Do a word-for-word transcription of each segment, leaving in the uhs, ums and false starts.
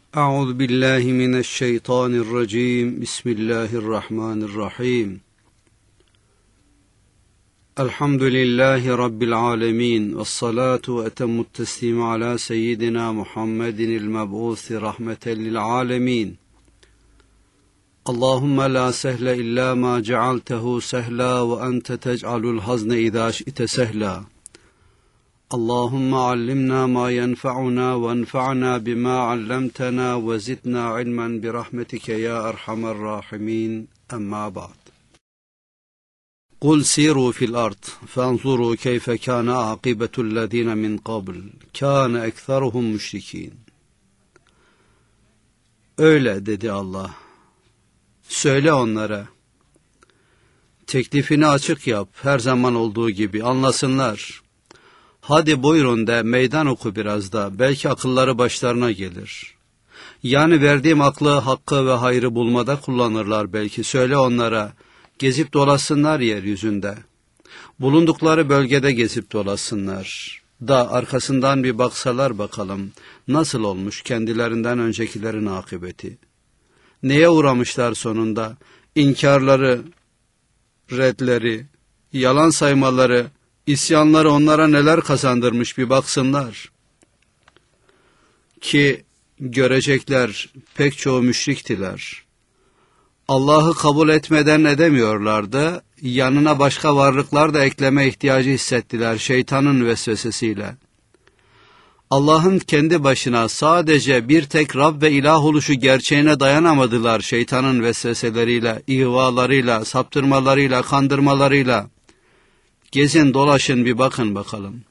Euzu billahi mineşşeytanirracim. Bismillahirrahmanirrahim. Elhamdülillahi Rabbil alemin. Vessalatu ve etemmut teslimu ala seyyidina Muhammedinil meb'usi rahmeten lil alemin. Allahümme la sehle illa ma cealtehu sehla ve ente tec'alul hazne idâ şi'te sehla. Allahümme allimna ma yenfa'una ve enfa'na bima allamtana ve zidna ilmen bi rahmetike ya erhamer rahimin. Emma ba'd. Kul siru fil ard fanzuru keyfe kana akibetu'llezine min qabl kana ekseruhum müşrikin. Öyle dedi Allah. Söyle onlara. Teklifini açık yap, her zaman olduğu gibi anlasınlar. Hadi buyurun de, meydan oku biraz da, belki akılları başlarına gelir. Yani verdiğim aklı, hakkı ve hayrı bulmada kullanırlar belki. Söyle onlara, gezip dolaşsınlar yeryüzünde. Bulundukları bölgede gezip dolaşsınlar. Da arkasından bir baksalar bakalım, nasıl olmuş kendilerinden öncekilerin akıbeti. Neye uğramışlar sonunda? İnkarları, redleri, yalan saymaları, İsyanları onlara neler kazandırmış bir baksınlar. Ki görecekler pek çoğu müşriktiler. Allah'ı kabul etmeden edemiyorlardı. Yanına başka varlıklar da ekleme ihtiyacı hissettiler şeytanın vesvesesiyle. Allah'ın kendi başına sadece bir tek Rab ve ilah oluşu gerçeğine dayanamadılar şeytanın vesveseleriyle, ihvalarıyla, saptırmalarıyla, kandırmalarıyla. Gezin dolaşın bir bakın bakalım.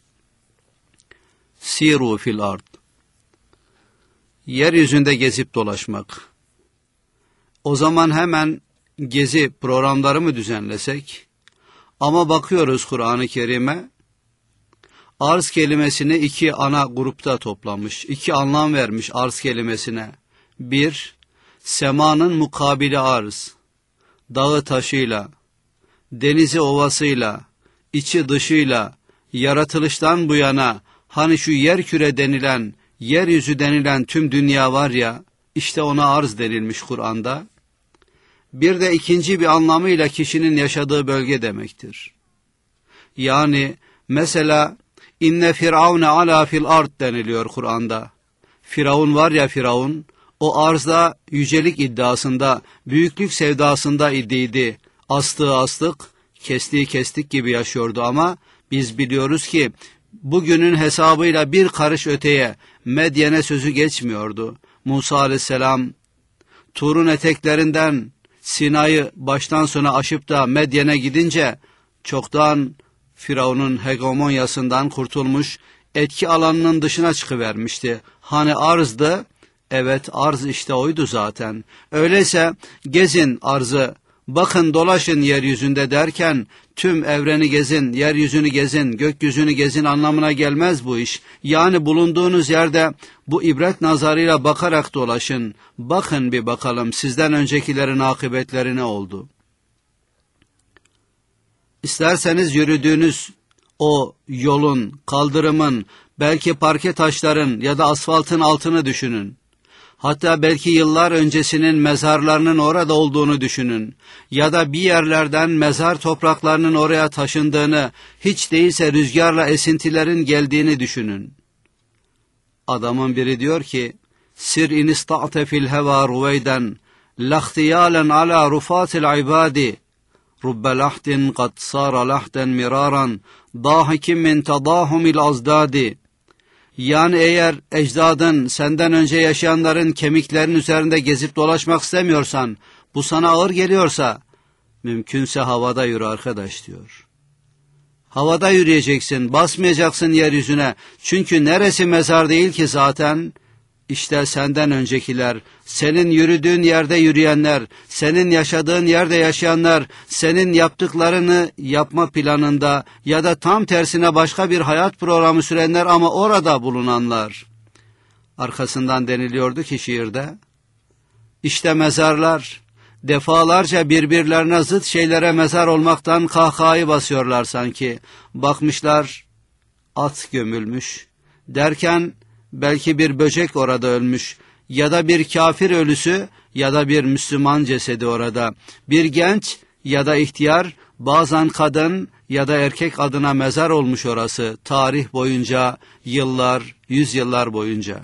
Siru fil ard. Yeryüzünde gezip dolaşmak. O zaman hemen gezi programları mı düzenlesek? Ama bakıyoruz Kur'an-ı Kerim'e. Arz kelimesini iki ana grupta toplamış. İki anlam vermiş arz kelimesine. Bir, semanın mukabili arz. Dağı taşıyla, denizi ovasıyla, İçi dışıyla, yaratılıştan bu yana, hani şu yerküre denilen, yeryüzü denilen tüm dünya var ya, işte ona arz denilmiş Kur'an'da. Bir de ikinci bir anlamıyla kişinin yaşadığı bölge demektir. Yani mesela, inne firavne ala fil ard deniliyor Kur'an'da. Firavun var ya Firavun, o arzda yücelik iddiasında, büyüklük sevdasında idiydi, astığı astık, kestiği kestik gibi yaşıyordu ama biz biliyoruz ki bugünün hesabıyla bir karış öteye Medyen'e sözü geçmiyordu. Musa aleyhisselam Tur'un eteklerinden Sina'yı baştan sona aşıp da Medyen'e gidince çoktan Firavun'un hegemonyasından kurtulmuş, etki alanının dışına çıkıvermişti. Hani arzdı, evet arz işte oydu zaten. Öyleyse gezin arzı, bakın dolaşın yeryüzünde derken tüm evreni gezin, yeryüzünü gezin, gökyüzünü gezin anlamına gelmez bu iş. Yani bulunduğunuz yerde bu ibret nazarıyla bakarak dolaşın. Bakın bir bakalım sizden öncekilerin akıbetleri ne oldu? İsterseniz yürüdüğünüz o yolun, kaldırımın, belki parke taşların ya da asfaltın altını düşünün. Hatta belki yıllar öncesinin mezarlarının orada olduğunu düşünün. Ya da bir yerlerden mezar topraklarının oraya taşındığını, hiç değilse rüzgarla esintilerin geldiğini düşünün. Adamın biri diyor ki, Sir in ista'te fil heva ruveyden, lahtiyalen ala rufatil ibadi, rubbe lahdin kad sara lahden miraran, dahikim min tadahumil azdadi. Yani eğer ecdadın, senden önce yaşayanların kemiklerinin üzerinde gezip dolaşmak istemiyorsan, bu sana ağır geliyorsa, mümkünse havada yürü arkadaş diyor. Havada yürüyeceksin, basmayacaksın yeryüzüne. Çünkü neresi mezar değil ki zaten? İşte senden öncekiler, senin yürüdüğün yerde yürüyenler, senin yaşadığın yerde yaşayanlar, senin yaptıklarını yapma planında ya da tam tersine başka bir hayat programı sürenler ama orada bulunanlar. Arkasından deniliyordu ki şiirde, işte mezarlar, defalarca birbirlerine zıt şeylere mezar olmaktan kahkahayı basıyorlar sanki. Bakmışlar, at gömülmüş derken, belki bir böcek orada ölmüş ya da bir kafir ölüsü ya da bir Müslüman cesedi orada. Bir genç ya da ihtiyar, bazen kadın ya da erkek adına mezar olmuş orası tarih boyunca, yıllar, yüzyıllar boyunca.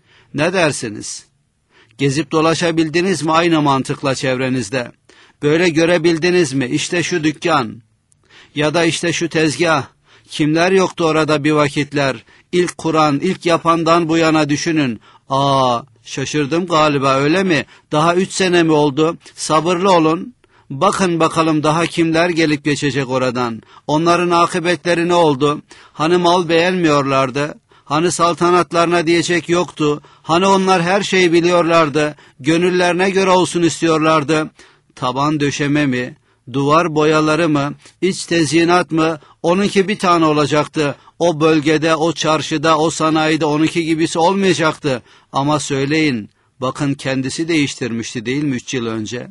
Ne dersiniz? Gezip dolaşabildiniz mi aynı mantıkla çevrenizde? Böyle görebildiniz mi? İşte şu dükkan ya da işte şu tezgah. Kimler yoktu orada bir vakitler? İlk Kur'an, ilk yapandan bu yana düşünün. Aa, şaşırdım galiba, öyle mi? Daha üç sene mi oldu? Sabırlı olun. Bakın bakalım daha kimler gelip geçecek oradan. Onların akıbetleri ne oldu? Hani mal beğenmiyorlardı? Hani saltanatlarına diyecek yoktu? Hani onlar her şeyi biliyorlardı? Gönüllerine göre olsun istiyorlardı? Taban döşeme mi? Duvar boyaları mı? İç tezyinat mı? Onunki bir tane olacaktı. O bölgede, o çarşıda, o sanayide onunki gibisi olmayacaktı. Ama söyleyin, bakın kendisi değiştirmişti değil mi üç yıl önce?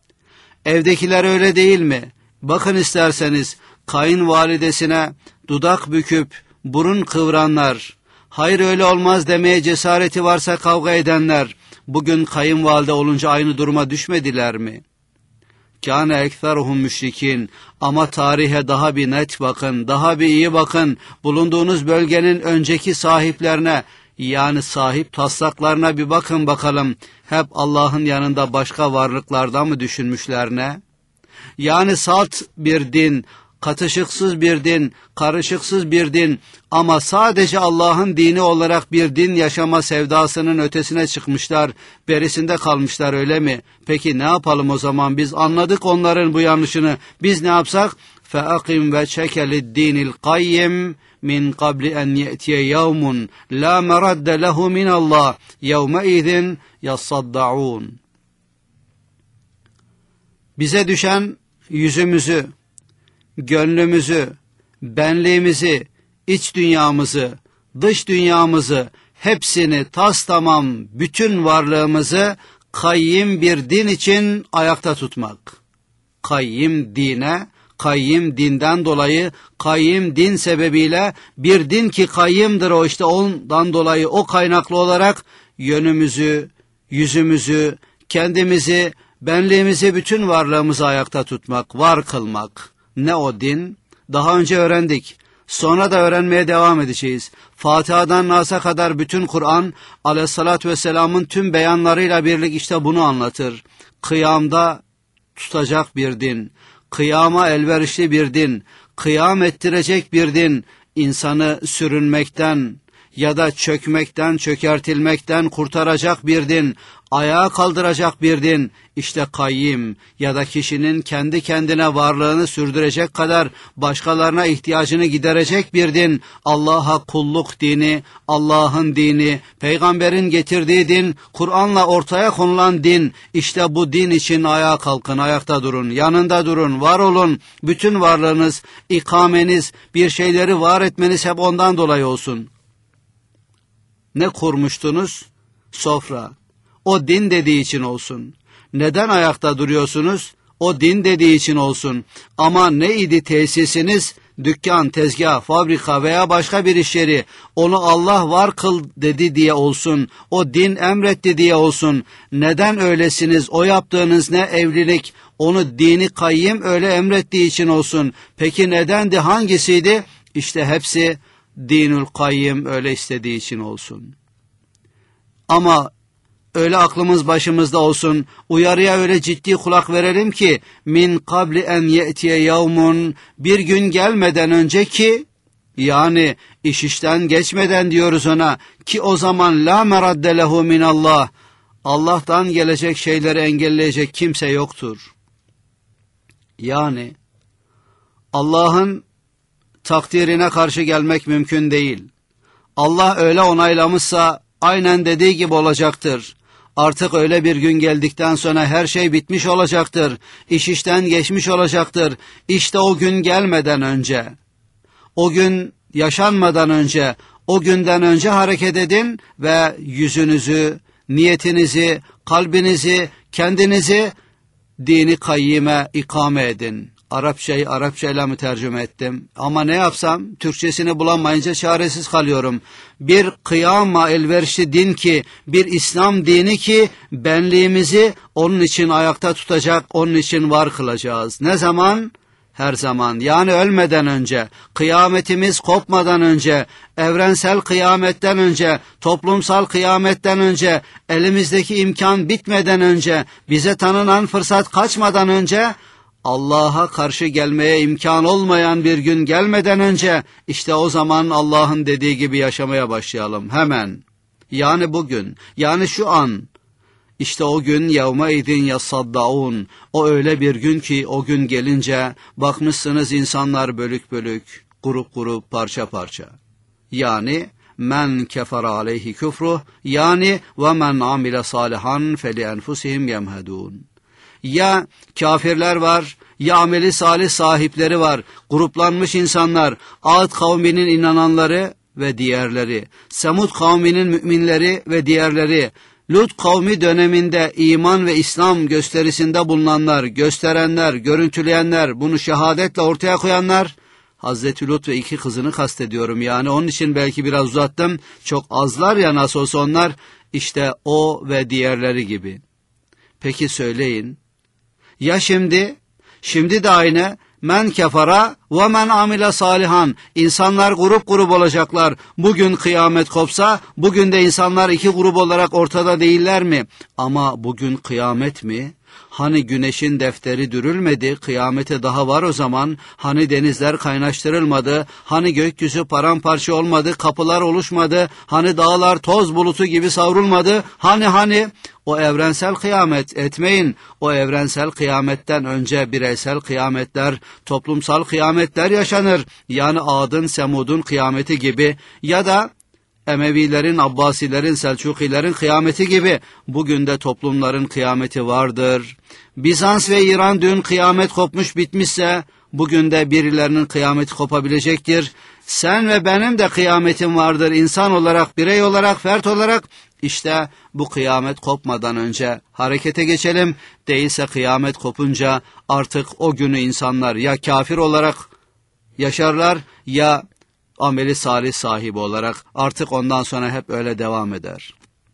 Evdekiler öyle değil mi? Bakın isterseniz kayınvalidesine dudak büküp burun kıvranlar, hayır öyle olmaz demeye cesareti varsa kavga edenler, bugün kayınvalide olunca aynı duruma düşmediler mi? Kâne ekseruhum müşrikin. Ama tarihe daha bir net bakın, daha bir iyi bakın. Bulunduğunuz bölgenin önceki sahiplerine, yani sahip taslaklarına bir bakın bakalım. Hep Allah'ın yanında başka varlıklardan mı düşünmüşler ne? Yani salt bir din, katışıksız bir din, karışıksız bir din ama sadece Allah'ın dini olarak bir din yaşama sevdasının ötesine çıkmışlar, berisinde kalmışlar, öyle mi? Peki ne yapalım o zaman? Biz anladık onların bu yanlışını. Biz ne yapsak? فَاَقِمْ وَشَكَ لِلدِّينِ الْقَيِّمِ min qabli en ye'tiye yevmun la meradde lehu min Allah yevmeizin yassaddaun. Bize düşen yüzümüzü, gönlümüzü, benliğimizi, iç dünyamızı, dış dünyamızı, hepsini tastamam, bütün varlığımızı kayyim bir din için ayakta tutmak. Kayyim dine, kayyim dinden dolayı, kayyim din sebebiyle, bir din ki kayyimdir o, işte ondan dolayı o kaynaklı olarak yönümüzü, yüzümüzü, kendimizi, benliğimizi, bütün varlığımızı ayakta tutmak, var kılmak. Ne o din? Daha önce öğrendik. Sonra da öğrenmeye devam edeceğiz. Fatiha'dan Nas'a kadar bütün Kur'an aleyhissalatü vesselamın tüm beyanlarıyla birlik işte bunu anlatır. Kıyamda tutacak bir din, kıyama elverişli bir din, kıyam ettirecek bir din, insanı sürünmekten ya da çökmekten, çökertilmekten kurtaracak bir din, ayağa kaldıracak bir din, işte kayyim ya da kişinin kendi kendine varlığını sürdürecek kadar başkalarına ihtiyacını giderecek bir din, Allah'a kulluk dini, Allah'ın dini, peygamberin getirdiği din, Kur'an'la ortaya konulan din, işte bu din için ayağa kalkın, ayakta durun, yanında durun, var olun, bütün varlığınız, ikameniz, bir şeyleri var etmeniz hep ondan dolayı olsun. Ne kurmuştunuz? Sofra. O din dediği için olsun. Neden ayakta duruyorsunuz? O din dediği için olsun. Ama neydi tesisiniz? Dükkan, tezgah, fabrika veya başka bir iş yeri. Onu Allah var kıl dedi diye olsun. O din emretti diye olsun. Neden öylesiniz? O yaptığınız ne? Evlilik. Onu dini kayyim öyle emrettiği için olsun. Peki nedendi? Hangisiydi? İşte hepsi dinül kayyim öyle istediği için olsun. Ama öyle aklımız başımızda olsun, uyarıya öyle ciddi kulak verelim ki min kabli en ye'tiye yevmun, bir gün gelmeden önce ki, yani iş işten geçmeden diyoruz ona, ki o zaman la meradde lehu minallah, Allah'tan gelecek şeyleri engelleyecek kimse yoktur. Yani Allah'ın takdirine karşı gelmek mümkün değil. Allah öyle onaylamışsa aynen dediği gibi olacaktır. Artık öyle bir gün geldikten sonra her şey bitmiş olacaktır. İş işten geçmiş olacaktır. İşte o gün gelmeden önce, o gün yaşanmadan önce, o günden önce hareket edin ve yüzünüzü, niyetinizi, kalbinizi, kendinizi dini kayyime ikame edin. Arapçayı Arapçayla mı tercüme ettim? Ama ne yapsam Türkçesini bulamayınca çaresiz kalıyorum. Bir kıyama elverişli din ki, bir İslam dini ki benliğimizi onun için ayakta tutacak, onun için var kılacağız. Ne zaman? Her zaman. Yani ölmeden önce, kıyametimiz kopmadan önce, evrensel kıyametten önce, toplumsal kıyametten önce, elimizdeki imkan bitmeden önce, bize tanınan fırsat kaçmadan önce, Allah'a karşı gelmeye imkan olmayan bir gün gelmeden önce, işte o zaman Allah'ın dediği gibi yaşamaya başlayalım hemen. Yani bugün, yani şu an. İşte o gün yevme idin yasaddaun. O öyle bir gün ki o gün gelince bakmışsınız insanlar bölük bölük, grup grup, parça parça. Yani men kefara aleyhi küfruh, yani ve men amile salihan feli enfusihim yemhedun. Ya kafirler var, ya ameli salih sahipleri var, gruplanmış insanlar, Ad kavminin inananları ve diğerleri, Semud kavminin müminleri ve diğerleri, Lut kavmi döneminde iman ve İslam gösterisinde bulunanlar, gösterenler, görüntüleyenler, bunu şehadetle ortaya koyanlar, Hazreti Lut ve iki kızını kastediyorum. Yani onun için belki biraz uzattım, çok azlar ya nasıl olsa onlar, işte o ve diğerleri gibi. Peki söyleyin, ya şimdi, şimdi de aynı, men kefara ve men amile salihan. İnsanlar grup grup olacaklar. Bugün kıyamet kopsa, bugün de insanlar iki grup olarak ortada değiller mi? Ama bugün kıyamet mi? Hani güneşin defteri dürülmedi, kıyamete daha var o zaman. Hani denizler kaynaştırılmadı, hani gökyüzü paramparça olmadı, kapılar oluşmadı, hani dağlar toz bulutu gibi savrulmadı, hani hani... O evrensel kıyamet etmeyin. O evrensel kıyametten önce bireysel kıyametler, toplumsal kıyametler yaşanır. Yani Ad'ın, Semud'un kıyameti gibi ya da Emevilerin, Abbasilerin, Selçukilerin kıyameti gibi bugün de toplumların kıyameti vardır. Bizans ve İran dün kıyamet kopmuş bitmişse bugün de birilerinin kıyameti kopabilecektir. Sen ve benim de kıyametim vardır insan olarak, birey olarak, fert olarak. İşte bu kıyamet kopmadan önce harekete geçelim. Değilse kıyamet kopunca artık o günü insanlar ya kafir olarak yaşarlar ya ameli salih sahibi olarak. Artık ondan sonra hep öyle devam eder.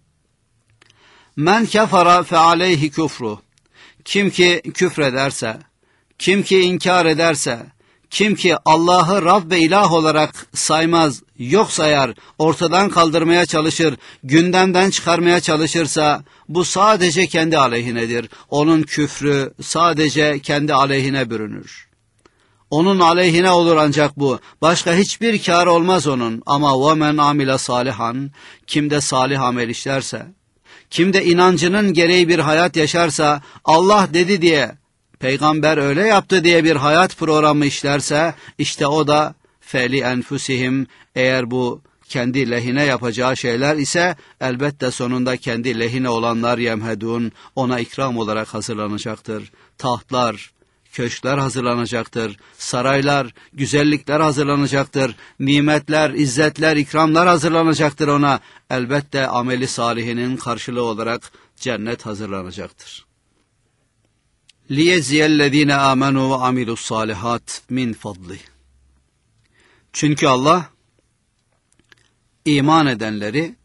Men kefara fe aleyhi küfru. Kim ki küfrederse, kim ki inkar ederse, kim ki Allah'ı Rab ve ilah olarak saymaz, yok sayar, ortadan kaldırmaya çalışır, gündemden çıkarmaya çalışırsa, bu sadece kendi aleyhinedir. Onun küfrü sadece kendi aleyhine bürünür. Onun aleyhine olur ancak bu. Başka hiçbir kâr olmaz onun. Ama وَمَنْ عَمِلَ salihan, kim de salih amel işlerse, kim de inancının gereği bir hayat yaşarsa, Allah dedi diye, Peygamber öyle yaptı diye bir hayat programı işlerse, işte o da feli enfusihim, eğer bu kendi lehine yapacağı şeyler ise elbette sonunda kendi lehine olanlar yemhedun, ona ikram olarak hazırlanacaktır. Tahtlar, köşkler hazırlanacaktır, saraylar, güzellikler hazırlanacaktır, nimetler, izzetler, ikramlar hazırlanacaktır ona. Elbette ameli salihinin karşılığı olarak cennet hazırlanacaktır. لِيَزِيَ الَّذ۪ينَ آمَنُوا وَعَمِلُوا الصَّالِحَاتِ مِنْ فَضْلِهِ. Çünkü Allah iman edenleri,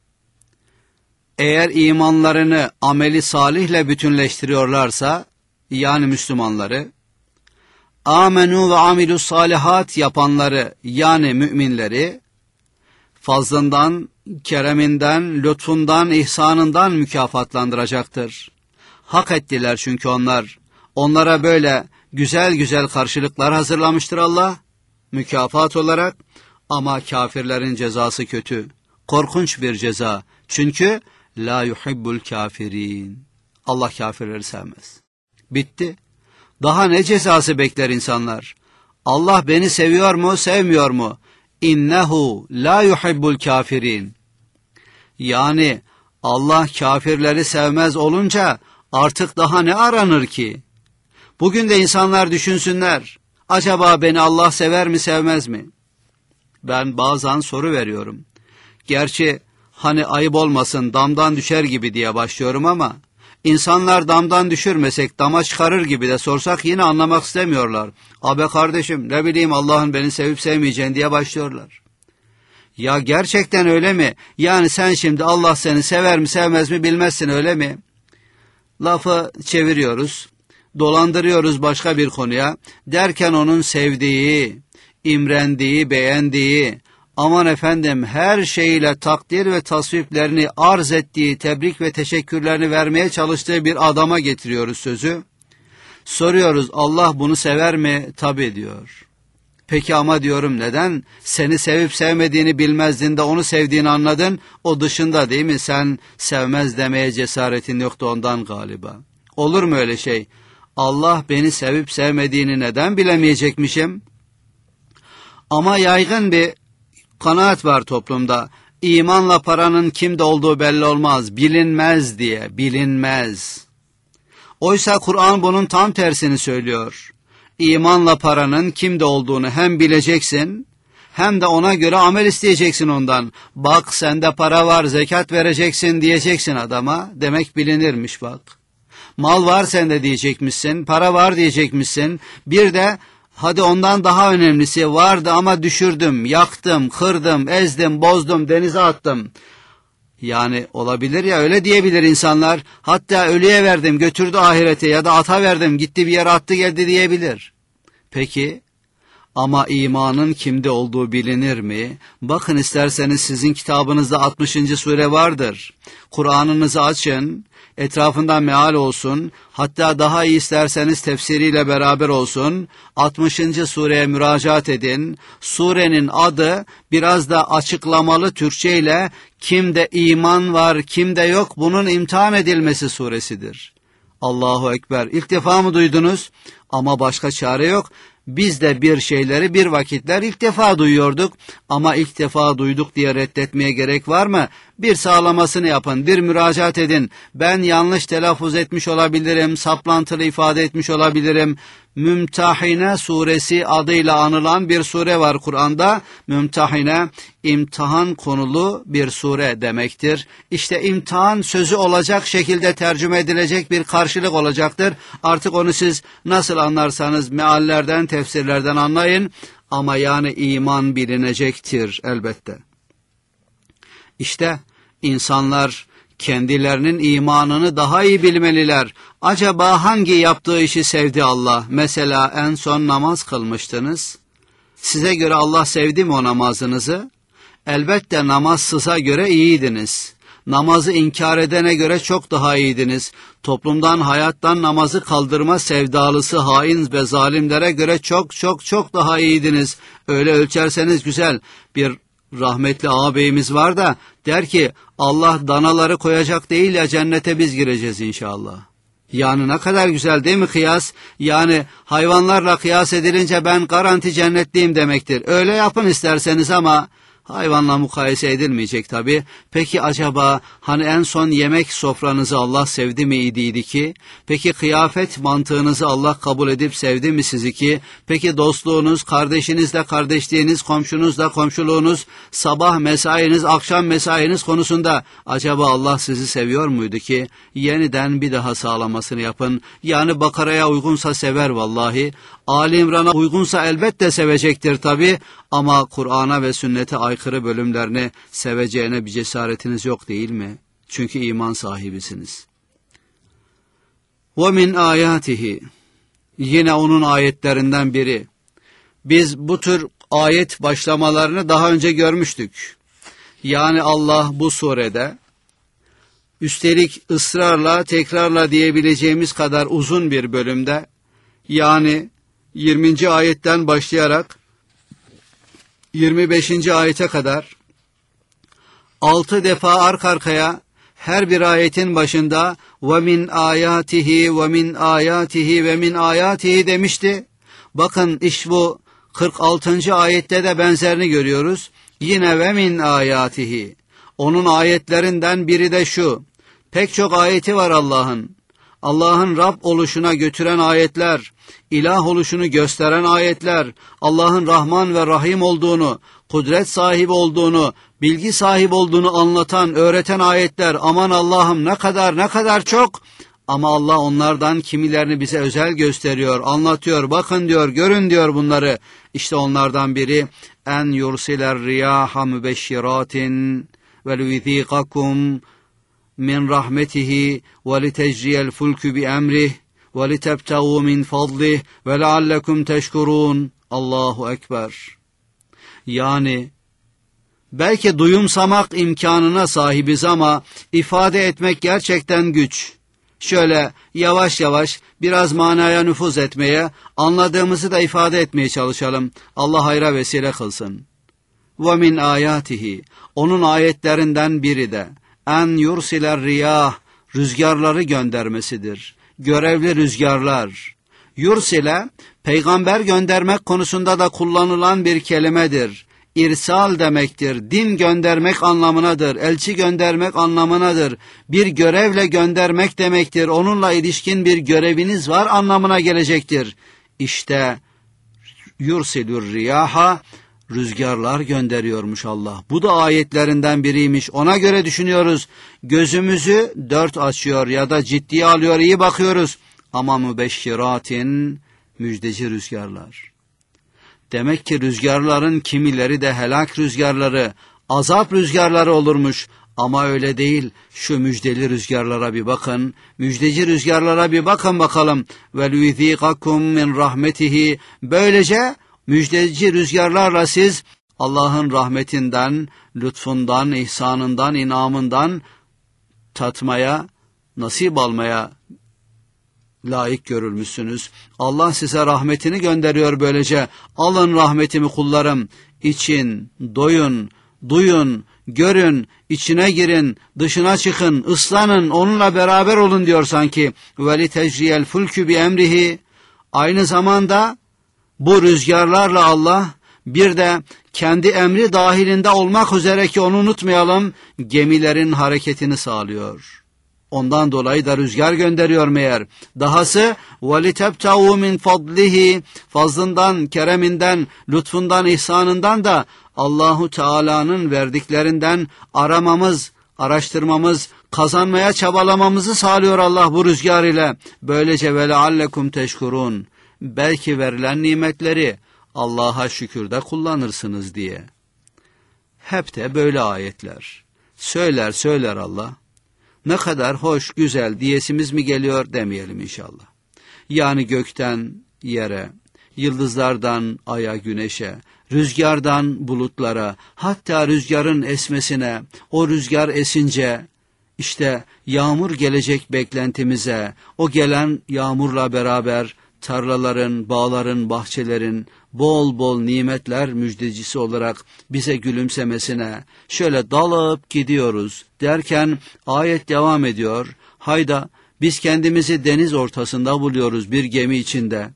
eğer imanlarını ameli salihle bütünleştiriyorlarsa, yani Müslümanları, amenu ve amilus salihat yapanları, yani müminleri, fazlından, kereminden, lütfundan, ihsanından mükafatlandıracaktır. Hak ettiler çünkü onlar. Onlara böyle güzel güzel karşılıklar hazırlamıştır Allah, mükafat olarak. Ama kafirlerin cezası kötü, korkunç bir ceza. Çünkü la yuhibbul kafirin. Allah kafirleri sevmez. Bitti. Daha ne cezası bekler insanlar? Allah beni seviyor mu, sevmiyor mu? İnnehu la yuhibbul kafirin. Yani Allah kafirleri sevmez olunca artık daha ne aranır ki? Bugün de insanlar düşünsünler. Acaba beni Allah sever mi, sevmez mi? Ben bazen soru veriyorum. Gerçi hani ayıp olmasın, damdan düşer gibi diye başlıyorum ama İnsanlar damdan düşürmesek dama çıkarır gibi de sorsak yine anlamak istemiyorlar. Abi kardeşim ne bileyim Allah'ın beni sevip sevmeyeceğini diye başlıyorlar. Ya gerçekten öyle mi? Yani sen şimdi Allah seni sever mi sevmez mi bilmezsin öyle mi? Lafı çeviriyoruz, dolandırıyoruz başka bir konuya. Derken onun sevdiği, imrendiği, beğendiği, aman efendim her şeyle takdir ve tasviplerini arz ettiği, tebrik ve teşekkürlerini vermeye çalıştığı bir adama getiriyoruz sözü. Soruyoruz Allah bunu sever mi? Tabii diyor. Peki ama diyorum neden? Seni sevip sevmediğini bilmezdin de onu sevdiğini anladın. O dışında değil mi? Sen sevmez demeye cesaretin yoktu ondan galiba. Olur mu öyle şey? Allah beni sevip sevmediğini neden bilemeyecekmişim? Ama yaygın bir kanaat var toplumda. İmanla paranın kimde olduğu belli olmaz, bilinmez diye, bilinmez. Oysa Kur'an bunun tam tersini söylüyor. İmanla paranın kimde olduğunu hem bileceksin, hem de ona göre amel isteyeceksin ondan. Bak sende para var, zekat vereceksin diyeceksin adama, demek bilinirmiş bak. Mal var sende diyecekmişsin, para var diyecekmişsin, bir de hadi ondan daha önemlisi vardı ama düşürdüm, yaktım, kırdım, ezdim, bozdum, denize attım. Yani olabilir ya öyle diyebilir insanlar. Hatta ölüye verdim götürdü ahirete ya da ata verdim gitti bir yere attı geldi diyebilir. Peki ama imanın kimde olduğu bilinir mi? Bakın isterseniz sizin kitabınızda altmışıncı sure vardır. Kur'an'ınızı açın. Etrafından meal olsun, hatta daha iyi isterseniz tefsiriyle beraber olsun, altmışıncı sureye müracaat edin. Surenin adı biraz da açıklamalı Türkçe ile kimde iman var, kimde yok bunun imtihan edilmesi suresidir. Allahu Ekber. İlk defa mı duydunuz? Ama başka çare yok. Biz de bir şeyleri bir vakitler ilk defa duyuyorduk ama ilk defa duyduk diye reddetmeye gerek var mı? Bir sağlamasını yapın, bir müracaat edin. Ben yanlış telaffuz etmiş olabilirim, saplantılı ifade etmiş olabilirim. Mümtehine suresi adıyla anılan bir sure var Kur'an'da. Mümtehine, imtihan konulu bir sure demektir. İşte imtihan sözü olacak şekilde tercüme edilecek bir karşılık olacaktır. Artık onu siz nasıl anlarsanız meallerden, tefsirlerden anlayın. Ama yani iman bilinecektir elbette. İşte insanlar kendilerinin imanını daha iyi bilmeliler. Acaba hangi yaptığı işi sevdi Allah? Mesela en son namaz kılmıştınız. Size göre Allah sevdi mi o namazınızı? Elbette namazsıza göre iyiydiniz. Namazı inkar edene göre çok daha iyiydiniz. Toplumdan, hayattan namazı kaldırma sevdalısı hain ve zalimlere göre çok çok çok daha iyiydiniz. Öyle ölçerseniz güzel. Bir rahmetli ağabeyimiz var da der ki Allah danaları koyacak değil ya cennete biz gireceğiz inşallah. Yani ne kadar güzel değil mi kıyas? Yani hayvanlarla kıyas edilince ben garanti cennetliyim demektir. Öyle yapın isterseniz ama hayvanla mukayese edilmeyecek tabii. Peki acaba hani en son yemek sofranızı Allah sevdi mi idiydi ki? Peki kıyafet mantığınızı Allah kabul edip sevdi mi sizi ki? Peki dostluğunuz, kardeşinizle kardeşliğiniz, komşunuzla komşuluğunuz, sabah mesainiz, akşam mesainiz konusunda acaba Allah sizi seviyor muydu ki? Yeniden bir daha sağlamasını yapın. Yani Bakara'ya uygunsa sever vallahi. Ali İmran'a uygunsa elbette sevecektir tabii. Ama Kur'an'a ve sünnete aykırı bölümlerini seveceğine bir cesaretiniz yok değil mi? Çünkü iman sahibisiniz. وَمِنْ آيَاتِهِ Yine onun ayetlerinden biri. Biz bu tür ayet başlamalarını daha önce görmüştük. Yani Allah bu surede, üstelik ısrarla, tekrarla diyebileceğimiz kadar uzun bir bölümde, yani yirminci ayetten başlayarak yirmi beşinci ayete kadar altı defa arka arkaya her bir ayetin başında ve min ayatihi ve min ayatihi ve min ayatihi demişti. Bakın iş bu kırk altıncı ayette de benzerini görüyoruz. Yine ve min ayatihi. Onun ayetlerinden biri de şu. Pek çok ayeti var Allah'ın. Allah'ın Rab oluşuna götüren ayetler, ilah oluşunu gösteren ayetler, Allah'ın Rahman ve Rahim olduğunu, kudret sahibi olduğunu, bilgi sahibi olduğunu anlatan, öğreten ayetler, aman Allah'ım ne kadar ne kadar çok. Ama Allah onlardan kimilerini bize özel gösteriyor, anlatıyor. Bakın diyor, görün diyor bunları. İşte onlardan biri en yursiler riyaha mübeşşiratin ve lüzîkakum min rahmetihi ve litecriyel fulkü bi emrih ve litebtagû min fadlih ve leallekum teşkurûn. Allahu Ekber. Yani belki duyumsamak imkanına sahibiz ama ifade etmek gerçekten güç. Şöyle yavaş yavaş biraz manaya nüfuz etmeye, anladığımızı da ifade etmeye çalışalım. Allah hayra vesile kılsın. Ve min ayatihi, onun ayetlerinden biri de en yursiler riyah, rüzgarları göndermesidir. Görevli rüzgarlar. Yursile, peygamber göndermek konusunda da kullanılan bir kelimedir. İrsal demektir, din göndermek anlamınadır, elçi göndermek anlamınadır, bir görevle göndermek demektir, onunla ilişkin bir göreviniz var anlamına gelecektir. İşte yursilur riyaha, rüzgarlar gönderiyormuş Allah. Bu da ayetlerinden biriymiş, ona göre düşünüyoruz, gözümüzü dört açıyor ya da ciddiye alıyor, iyi bakıyoruz. Ama mübeşşiratin, müjdeci rüzgarlar. Demek ki rüzgarların kimileri de helak rüzgarları, azap rüzgarları olurmuş. Ama öyle değil. Şu müjdeli rüzgarlara bir bakın. Müjdeci rüzgarlara bir bakın bakalım. وَلُيْذِيقَكُمْ مِنْ rahmetihi. Böylece müjdeci rüzgarlarla siz Allah'ın rahmetinden, lütfundan, ihsanından, inamından tatmaya, nasip almaya layık görülmüşsünüz. Allah size rahmetini gönderiyor böylece. Alın rahmetimi kullarım. İçin, doyun, duyun, görün, içine girin, dışına çıkın, ıslanın, onunla beraber olun diyor sanki. وَلِتَجْرِيَ الْفُلْكُ بِاَمْرِهِ. Aynı zamanda bu rüzgarlarla Allah bir de kendi emri dahilinde olmak üzere ki onu unutmayalım, gemilerin hareketini sağlıyor. Ondan dolayı da rüzgar gönderiyor meğer. Dahası وَلِتَبْتَغُوا مِنْ فَضْلِهِ, fazlından, kereminden, lütfundan, ihsanından da Allahu Teala'nın verdiklerinden aramamız, araştırmamız, kazanmaya çabalamamızı sağlıyor Allah bu rüzgar ile. Böylece وَلَعَلَّكُمْ teşkurun. Belki verilen nimetleri Allah'a şükürde kullanırsınız diye. Hep de böyle ayetler. Söyler söyler Allah. Ne kadar hoş, güzel diyesimiz mi geliyor demeyelim inşallah. Yani gökten yere, yıldızlardan aya, güneşe, rüzgardan bulutlara, hatta rüzgarın esmesine, o rüzgar esince, işte yağmur gelecek beklentimize, o gelen yağmurla beraber tarlaların, bağların, bahçelerin bol bol nimetler müjdecisi olarak bize gülümsemesine şöyle dalıp gidiyoruz derken ayet devam ediyor. Hayda biz kendimizi deniz ortasında buluyoruz bir gemi içinde.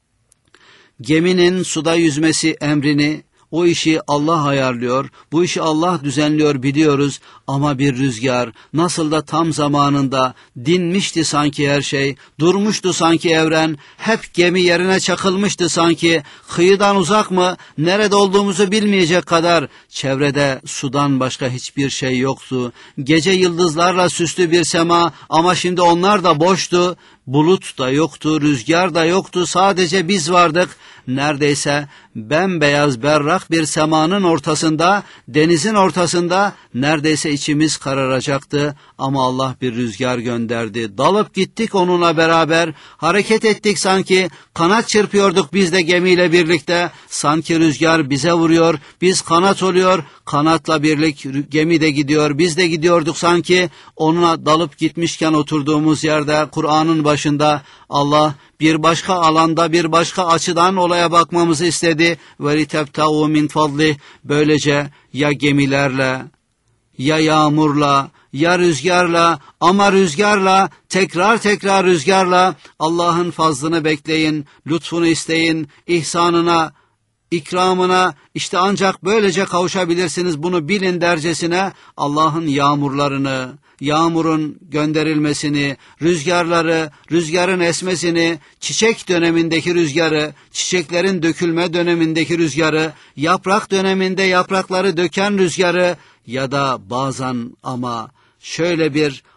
Geminin suda yüzmesi emrini, o işi Allah ayarlıyor, bu işi Allah düzenliyor biliyoruz ama bir rüzgar nasıl da tam zamanında dinmişti sanki her şey, durmuştu sanki evren, hep gemi yerine çakılmıştı sanki, kıyıdan uzak mı, nerede olduğumuzu bilmeyecek kadar çevrede sudan başka hiçbir şey yoktu. Gece yıldızlarla süslü bir sema ama şimdi onlar da boştu, bulut da yoktu, rüzgar da yoktu, sadece biz vardık. Neredeyse bembeyaz berrak bir semanın ortasında, denizin ortasında neredeyse içimiz kararacaktı ama Allah bir rüzgar gönderdi. Dalıp gittik onunla beraber, hareket ettik sanki, kanat çırpıyorduk biz de gemiyle birlikte. Sanki rüzgar bize vuruyor, biz kanat oluyor, kanatla birlik gemi de gidiyor, biz de gidiyorduk sanki. Onunla dalıp gitmişken oturduğumuz yerde Kur'an'ın başında Allah bir başka alanda, bir başka açıdan olaya bakmamızı istedi. وَلِتَبْتَغُوا مِنْ فَضْلِهِ. Böylece ya gemilerle, ya yağmurla, ya rüzgarla, ama rüzgarla, tekrar tekrar rüzgarla Allah'ın fazlını bekleyin, lütfunu isteyin, ihsanına, ikramına, işte ancak böylece kavuşabilirsiniz, bunu bilin dercesine Allah'ın yağmurlarını, yağmurun gönderilmesini, rüzgarları, rüzgarın esmesini, çiçek dönemindeki rüzgarı, çiçeklerin dökülme dönemindeki rüzgarı, yaprak döneminde yaprakları döken rüzgarı ya da bazen ama şöyle bir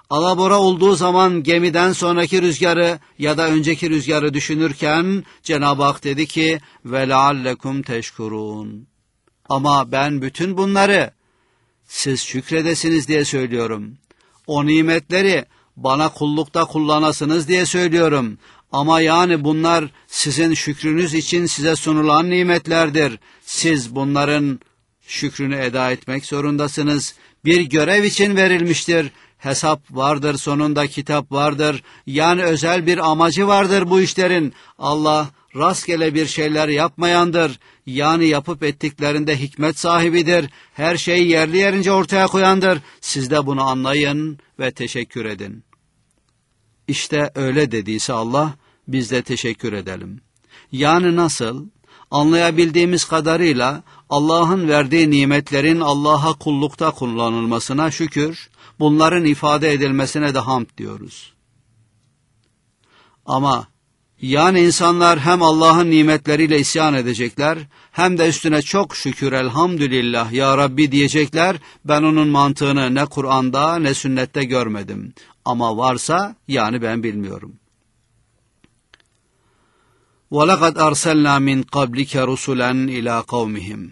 alabora olduğu zaman gemiden sonraki rüzgarı ya da önceki rüzgarı düşünürken Cenab-ı Hak dedi ki ve leallekum teşkurun. Ama ben bütün bunları siz şükredesiniz diye söylüyorum. O nimetleri bana kullukta kullanasınız diye söylüyorum. Ama yani bunlar sizin şükrünüz için size sunulan nimetlerdir. Siz bunların şükrünü eda etmek zorundasınız. Bir görev için verilmiştir. Hesap vardır, sonunda kitap vardır. Yani özel bir amacı vardır bu işlerin. Allah rastgele bir şeyler yapmayandır. Yani yapıp ettiklerinde hikmet sahibidir. Her şeyi yerli yerince ortaya koyandır. Siz de bunu anlayın ve teşekkür edin. İşte öyle dediyse Allah, biz de teşekkür edelim. Yani nasıl? Anlayabildiğimiz kadarıyla Allah'ın verdiği nimetlerin Allah'a kullukta kullanılmasına şükür, bunların ifade edilmesine de hamd diyoruz. Ama yani insanlar hem Allah'ın nimetleriyle isyan edecekler, hem de üstüne çok şükür elhamdülillah ya Rabbi diyecekler. Ben onun mantığını ne Kur'an'da ne sünnette görmedim. Ama varsa yani ben bilmiyorum. وَلَقَدْ أَرْسَلْنَا مِنْ قَبْلِكَ رُسُلًا إِلَى قَوْمِهِمْ.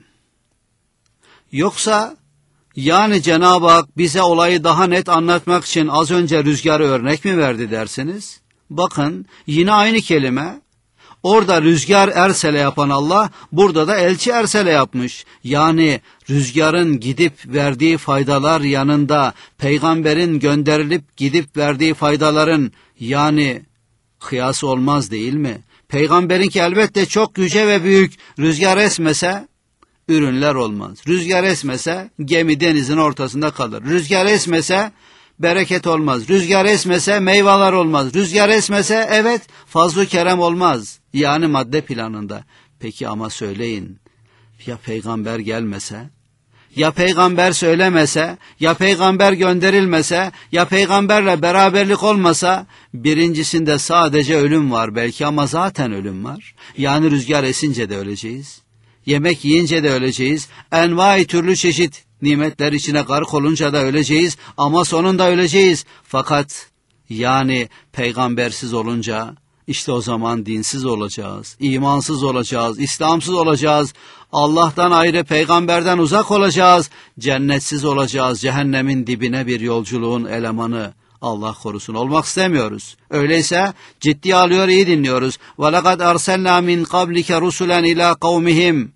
Yoksa yani Cenab-ı Hak bize olayı daha net anlatmak için az önce rüzgarı örnek mi verdi dersiniz? Bakın yine aynı kelime. Orada rüzgar ersele yapan Allah, burada da elçi ersele yapmış. Yani rüzgarın gidip verdiği faydalar yanında peygamberin gönderilip gidip verdiği faydaların yani kıyası olmaz değil mi? Peygamberinki elbette çok yüce ve büyük. Rüzgar esmese ürünler olmaz. Rüzgar esmese gemi denizin ortasında kalır. Rüzgar esmese bereket olmaz. Rüzgar esmese meyveler olmaz. Rüzgar esmese evet fazl-ı kerem olmaz. Yani madde planında. Peki ama söyleyin, ya peygamber gelmese, ya peygamber söylemese, ya peygamber gönderilmese, ya peygamberle beraberlik olmasa, birincisinde sadece ölüm var belki ama zaten ölüm var. Yani rüzgar esince de öleceğiz. Yemek yiyince de öleceğiz. Envai türlü çeşit nimetler içine gark olunca da öleceğiz ama sonunda öleceğiz. Fakat yani peygambersiz olunca işte o zaman dinsiz olacağız, imansız olacağız, İslamsız olacağız, Allah'tan ayrı peygamberden uzak olacağız, cennetsiz olacağız, cehennemin dibine bir yolculuğun elemanı. Allah korusun olmak istemiyoruz. Öyleyse ciddiye alıyor, iyi dinliyoruz. وَلَقَدْ أَرْسَلْنَا مِنْ قَبْلِكَ رُسُلًا إِلَى قَوْمِهِمْ.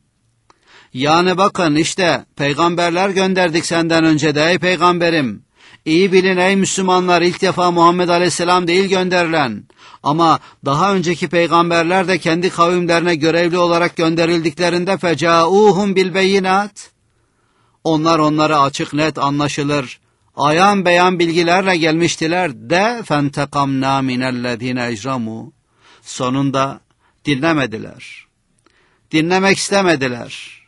Yani bakın işte peygamberler gönderdik senden önce de ey peygamberim. İyi bilin ey Müslümanlar, ilk defa Muhammed Aleyhisselam değil gönderilen. Ama daha önceki peygamberler de kendi kavimlerine görevli olarak gönderildiklerinde فَجَاءُوهُمْ بِالْبَيِّنَاتِ. Onlar onlara açık net anlaşılır, ayan beyan bilgilerle gelmiştiler de فَانْتَقَمْنَا مِنَ الَّذ۪ينَ اَجْرَمُوا. Sonunda dinlemediler. Dinlemek istemediler.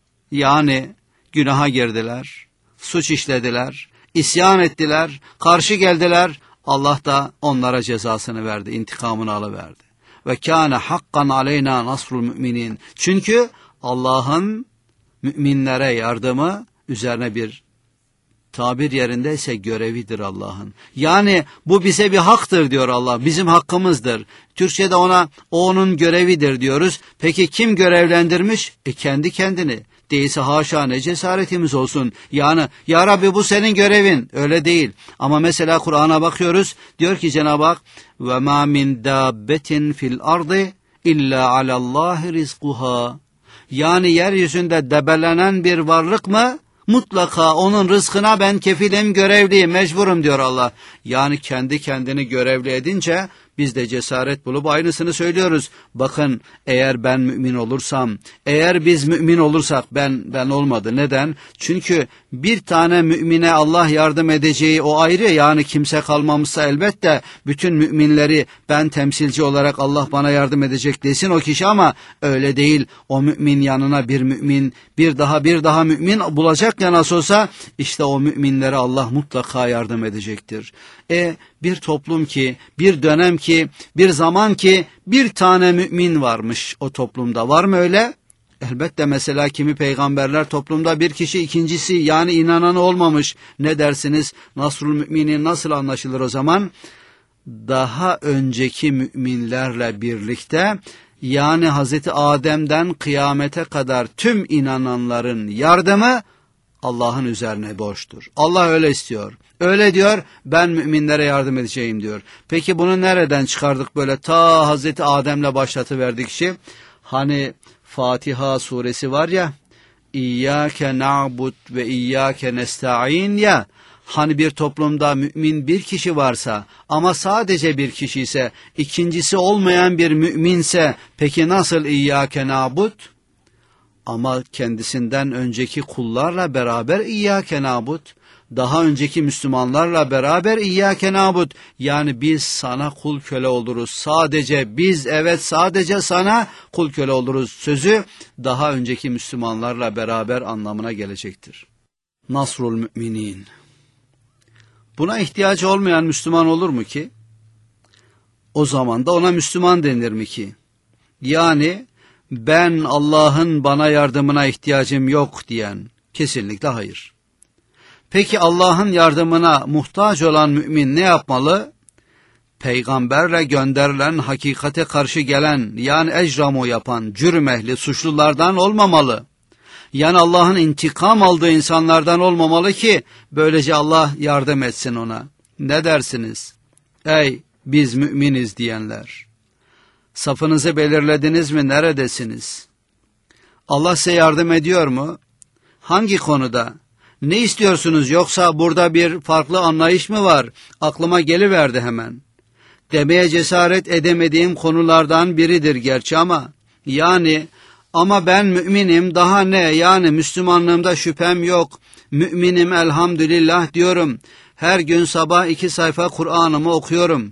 Yani günaha girdiler, suç işlediler, isyan ettiler, karşı geldiler. Allah da onlara cezasını verdi, intikamını alıverdi. Ve kâne hakkan aleyna nasrul müminin. Çünkü Allah'ın müminlere yardımı üzerine bir tabir yerindeyse görevidir Allah'ın. Yani bu bize bir haktır diyor Allah, bizim hakkımızdır. Türkçe'de ona o onun görevidir diyoruz. Peki kim görevlendirmiş? E kendi kendini. Değilse haşa ne cesaretimiz olsun. Yani ya Rabbi bu senin görevin. Öyle değil. Ama mesela Kur'an'a bakıyoruz. Diyor ki Cenab-ı Hak وَمَا مِنْ دَابَّةٍ فِي الْأَرْضِ اِلَّا عَلَى اللّٰهِ رِزْقُهَا. Yani yeryüzünde debelenen bir varlık mı? Mutlaka onun rızkına ben kefilim, görevliyim, mecburum diyor Allah. Yani kendi kendini görevli edince biz de cesaret bulup aynısını söylüyoruz. Bakın eğer ben mümin olursam, eğer biz mümin olursak ben ben olmadı. Neden? Çünkü bir tane mümine Allah yardım edeceği o ayrı, yani kimse kalmamışsa elbette bütün müminleri ben temsilci olarak Allah bana yardım edecek desin o kişi, ama öyle değil. O mümin yanına bir mümin, bir daha bir daha mümin bulacak ya nasıl olsa, işte o müminlere Allah mutlaka yardım edecektir. E bir toplum ki, bir dönem ki, bir zaman ki bir tane mümin varmış o toplumda. Var mı öyle? Elbette mesela kimi peygamberler toplumda bir kişi ikincisi yani inanan olmamış. Ne dersiniz? Nasrul Müminin nasıl anlaşılır o zaman? Daha önceki müminlerle birlikte yani Hazreti Adem'den kıyamete kadar tüm inananların yardımı Allah'ın üzerine borçtur. Allah öyle istiyor. Öyle diyor, ben müminlere yardım edeceğim diyor. Peki bunu nereden çıkardık böyle? Ta Hazreti Adem'le başlatıverdik işi. Hani Fatiha suresi var ya, İyyâke na'bud ve İyyâke nesta'in ya, hani bir toplumda mümin bir kişi varsa ama sadece bir kişi ise, ikincisi olmayan bir müminse, peki nasıl İyyâke na'bud? Ama kendisinden önceki kullarla beraber İyyâke na'bud, daha önceki Müslümanlarla beraber İyyâke na'bud, yani biz sana kul köle oluruz. Sadece biz, evet sadece sana kul köle oluruz sözü daha önceki Müslümanlarla beraber anlamına gelecektir. Nasrul Müminin. Buna ihtiyacı olmayan Müslüman olur mu ki? O zaman da ona Müslüman denir mi ki? Yani ben Allah'ın bana yardımına ihtiyacım yok diyen, kesinlikle hayır. Peki Allah'ın yardımına muhtaç olan mümin ne yapmalı? Peygamberle gönderilen hakikate karşı gelen, yani ecramu yapan cürüm ehli suçlulardan olmamalı. Yani Allah'ın intikam aldığı insanlardan olmamalı ki böylece Allah yardım etsin ona. Ne dersiniz? Ey biz müminiz diyenler! Safınızı belirlediniz mi? Neredesiniz? Allah size yardım ediyor mu? Hangi konuda? Ne istiyorsunuz, yoksa burada bir farklı anlayış mı var? Aklıma geliverdi hemen. Demeye cesaret edemediğim konulardan biridir gerçi ama, yani ama ben müminim daha ne, yani Müslümanlığımda şüphem yok. Müminim elhamdülillah diyorum. Her gün sabah iki sayfa Kur'an'ımı okuyorum.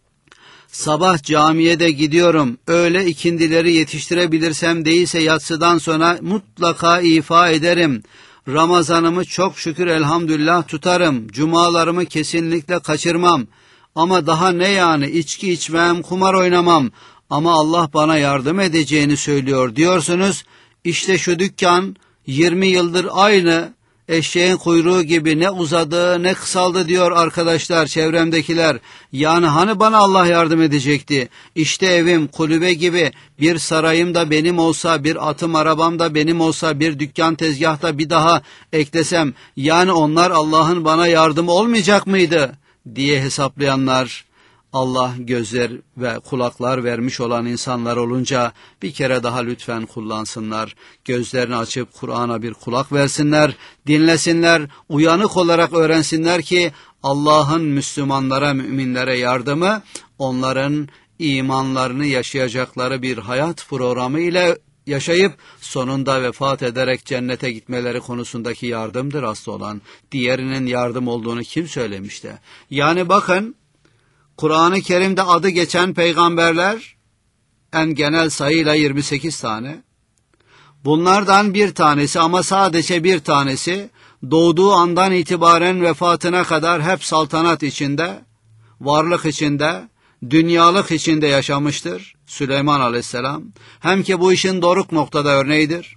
Sabah camiye de gidiyorum. Öğle ikindileri yetiştirebilirsem değilse yatsıdan sonra mutlaka ifa ederim. Ramazanımı çok şükür elhamdülillah tutarım. Cumalarımı kesinlikle kaçırmam. Ama daha ne yani, içki içmem, kumar oynamam. Ama Allah bana yardım edeceğini söylüyor diyorsunuz. İşte şu dükkan yirmi yıldır aynı eşeğin kuyruğu gibi ne uzadı ne kısaldı diyor arkadaşlar, çevremdekiler. Yani hani bana Allah yardım edecekti? İşte evim kulübe gibi, bir sarayım da benim olsa, bir atım arabam da benim olsa, bir dükkan tezgahta bir daha eklesem, yani onlar Allah'ın bana yardımı olmayacak mıydı diye hesaplayanlar, Allah gözler ve kulaklar vermiş olan insanlar olunca bir kere daha lütfen kullansınlar. Gözlerini açıp Kur'an'a bir kulak versinler, dinlesinler, uyanık olarak öğrensinler ki Allah'ın Müslümanlara, müminlere yardımı onların imanlarını yaşayacakları bir hayat programı ile yaşayıp sonunda vefat ederek cennete gitmeleri konusundaki yardımdır asıl olan. Diğerinin yardım olduğunu kim söylemiş de? Yani bakın, Kur'an-ı Kerim'de adı geçen peygamberler en genel sayıyla yirmi sekiz tane. Bunlardan bir tanesi, ama sadece bir tanesi, doğduğu andan itibaren vefatına kadar hep saltanat içinde, varlık içinde, dünyalık içinde yaşamıştır. Süleyman Aleyhisselam. Hem ki bu işin doruk noktada örneğidir.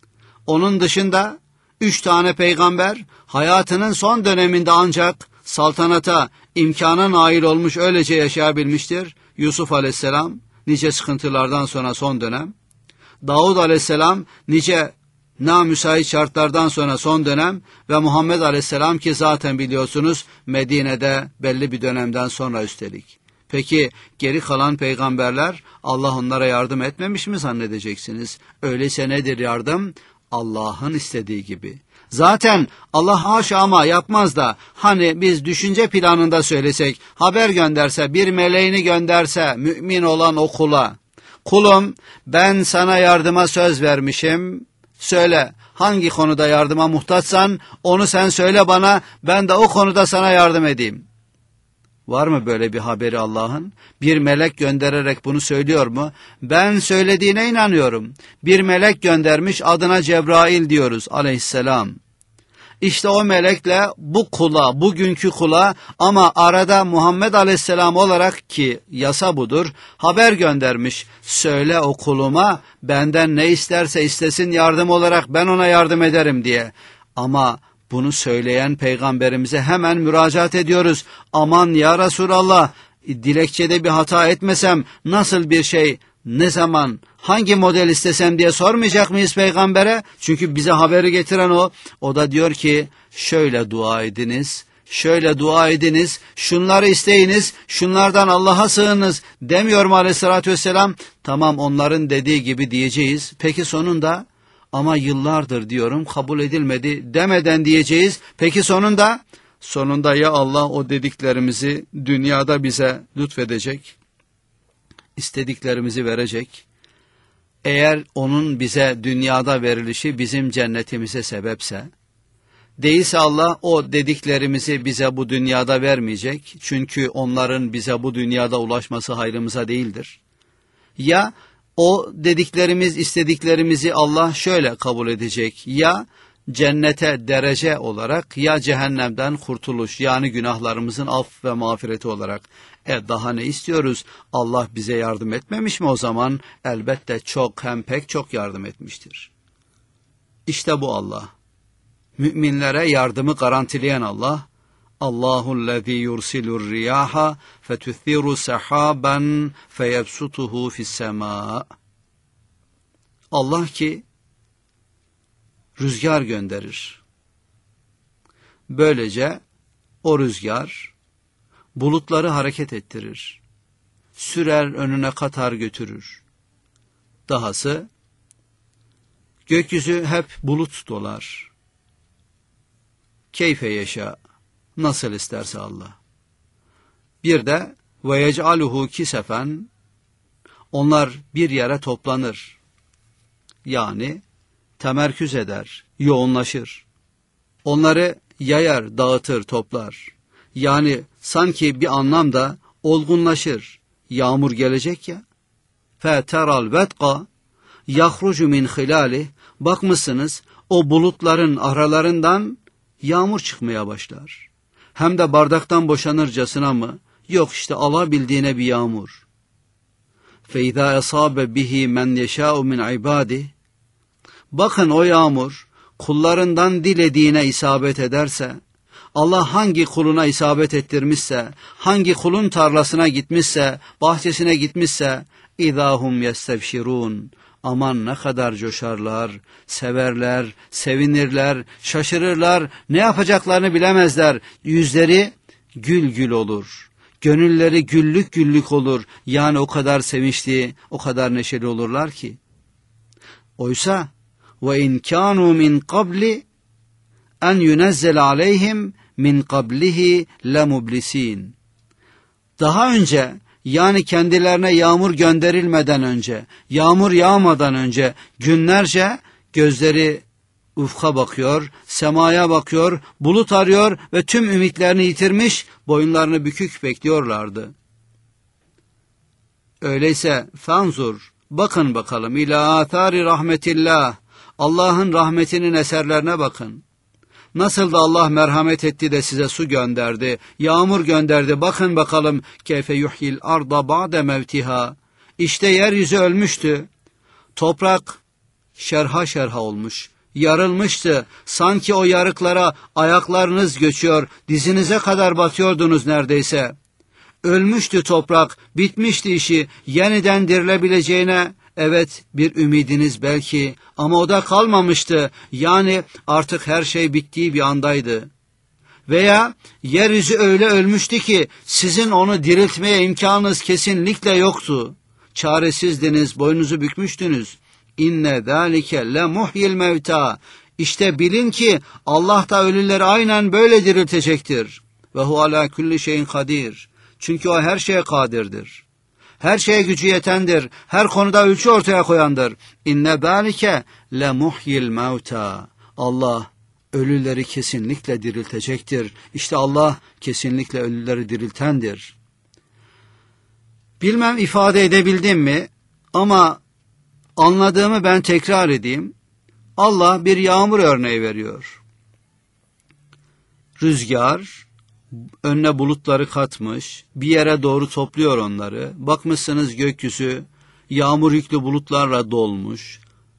Onun dışında üç tane peygamber hayatının son döneminde ancak saltanata, imkana nail olmuş, öylece yaşayabilmiştir. Yusuf Aleyhisselam nice sıkıntılardan sonra son dönem. Davud Aleyhisselam nice namüsait şartlardan sonra son dönem ve Muhammed Aleyhisselam ki zaten biliyorsunuz Medine'de belli bir dönemden sonra üstelik. Peki geri kalan peygamberler Allah onlara yardım etmemiş mi zannedeceksiniz? Öyleyse nedir yardım? Allah'ın istediği gibi. Zaten Allah haşa ama yapmaz da, hani biz düşünce planında söylesek, haber gönderse, bir meleğini gönderse mümin olan o kula, kulum ben sana yardıma söz vermişim, söyle hangi konuda yardıma muhtaçsan onu sen söyle bana, ben de o konuda sana yardım edeyim. Var mı böyle bir haberi Allah'ın? Bir melek göndererek bunu söylüyor mu? Ben söylediğine inanıyorum. Bir melek göndermiş, adına Cebrail diyoruz aleyhisselam. İşte o melekle bu kula, bugünkü kula ama arada Muhammed Aleyhisselam olarak ki yasa budur, haber göndermiş. Söyle o kuluma benden ne isterse istesin yardım olarak ben ona yardım ederim diye. Ama bunu söyleyen peygamberimize hemen müracaat ediyoruz. Aman ya Resulallah, dilekçede bir hata etmesem nasıl bir şey, ne zaman, hangi model istesem diye sormayacak mıyız peygambere? Çünkü bize haberi getiren o. O da diyor ki şöyle dua ediniz, şöyle dua ediniz, şunları isteyiniz, şunlardan Allah'a sığınız demiyor mu aleyhissalatü vesselam? Tamam, onların dediği gibi diyeceğiz. Peki sonunda? Ama yıllardır diyorum kabul edilmedi demeden diyeceğiz. Peki sonunda? Sonunda ya Allah o dediklerimizi dünyada bize lütfedecek, istediklerimizi verecek. Eğer onun bize dünyada verilişi bizim cennetimize sebepse, değilse Allah o dediklerimizi bize bu dünyada vermeyecek. Çünkü onların bize bu dünyada ulaşması hayrımıza değildir. Ya o dediklerimiz, istediklerimizi Allah şöyle kabul edecek. Ya cennete derece olarak, ya cehennemden kurtuluş, yani günahlarımızın af ve mağfireti olarak. E daha ne istiyoruz? Allah bize yardım etmemiş mi o zaman? Elbette çok, hem pek çok yardım etmiştir. İşte bu Allah. Müminlere yardımı garantileyen Allah. Allahu'llezî yursilur riyaha fetuthiru sahaban feyebsutuhu fissemâ. Allah ki rüzgar gönderir. Böylece o rüzgar bulutları hareket ettirir. Sürer, önüne katar götürür. Dahası gökyüzü hep bulut dolar. Keyfe yaşa, nasıl isterse Allah. Bir de ve yec'aluhu kisefen, onlar bir yere toplanır. Yani temerküz eder, yoğunlaşır. Onları yayar, dağıtır, toplar. Yani sanki bir anlamda olgunlaşır. Yağmur gelecek ya. فَتَرَى الْوَدْقَ يَخْرُجُ مِنْ خِلَالِهِ. Bakmışsınız o bulutların aralarından yağmur çıkmaya başlar. Hem de bardaktan boşanırcasına mı? Yok işte alabildiğine bir yağmur. فَاِذَا أَصَابَ بِهِ مَنْ يَشَاءُ مِنْ عِبَادِهِ. Bakın o yağmur kullarından dilediğine isabet ederse, Allah hangi kuluna isabet ettirmişse, hangi kulun tarlasına gitmişse, bahçesine gitmişse, اِذَاهُمْ يَسْتَبْشِرُونَ. Aman ne kadar coşarlar, severler, sevinirler, şaşırırlar, ne yapacaklarını bilemezler. Yüzleri gül gül olur, gönülleri güllük güllük olur. Yani o kadar sevinçli, o kadar neşeli olurlar ki. Oysa وَاِنْ كَانُوا مِنْ قَبْلِ اَنْ يُنَزَّلَ عَلَيْهِمْ مِنْ قَبْلِهِ لَمُبْلِس۪ينَ. Daha önce, yani kendilerine yağmur gönderilmeden önce, yağmur yağmadan önce günlerce gözleri ufka bakıyor, semaya bakıyor, bulut arıyor ve tüm ümitlerini yitirmiş, boyunlarını bükük bekliyorlardı. Öyleyse fanzur, bakın bakalım ila athari rahmetillah, Allah'ın rahmetinin eserlerine bakın. Nasıl da Allah merhamet etti de size su gönderdi, yağmur gönderdi. Bakın bakalım keyfe yuhyil arda ba'de mevtiha. İşte yeryüzü ölmüştü. Toprak şerha şerha olmuş, yarılmıştı. Sanki o yarıklara ayaklarınız göçüyor, dizinize kadar batıyordunuz neredeyse. Ölmüştü toprak, bitmişti işi, yeniden dirilebileceğine evet bir ümidiniz belki, ama o da kalmamıştı. Yani artık her şey bittiği bir andaydı. Veya yeryüzü öyle ölmüştü ki sizin onu diriltmeye imkanınız kesinlikle yoktu. Çaresizdiniz, boynunuzu bükmüştünüz. İnne zâlike le muhyil mevta. İşte bilin ki Allah da ölüleri aynen böyle diriltecektir. Ve hu ala kulli şeyin kadir. Çünkü o her şeye kadirdir. Her şeye gücü yetendir. Her konuda ölçü ortaya koyandır. İnne zâlike le muhyil mevta. Allah ölüleri kesinlikle diriltecektir. İşte Allah kesinlikle ölüleri diriltendir. Bilmem ifade edebildim mi? Ama anladığımı ben tekrar edeyim. Allah bir yağmur örneği veriyor. rüzgar önüne bulutları katmış, bir yere doğru topluyor onları. Bakmışsınız gökyüzü yağmur yüklü bulutlarla dolmuş.